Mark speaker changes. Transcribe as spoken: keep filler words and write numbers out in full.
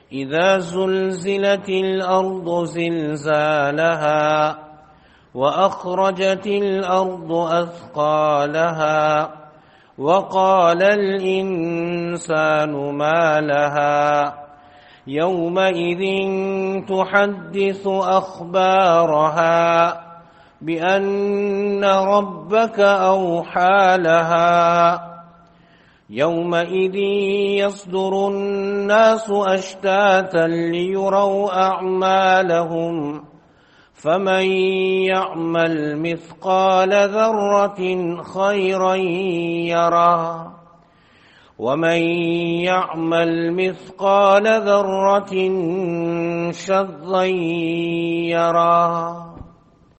Speaker 1: إذا زلزلت الأرض زلزالها وأخرجت الأرض أثقالها وقال الإنسان ما لها يومئذ تحدث أخبارها بأن ربك أوحى لها يومئذ يصدر الناس أشتاتا ليروا أعمالهم فمن يعمل مثقال ذرة خيرا يره ومن يعمل مثقال ذرة شرا يره.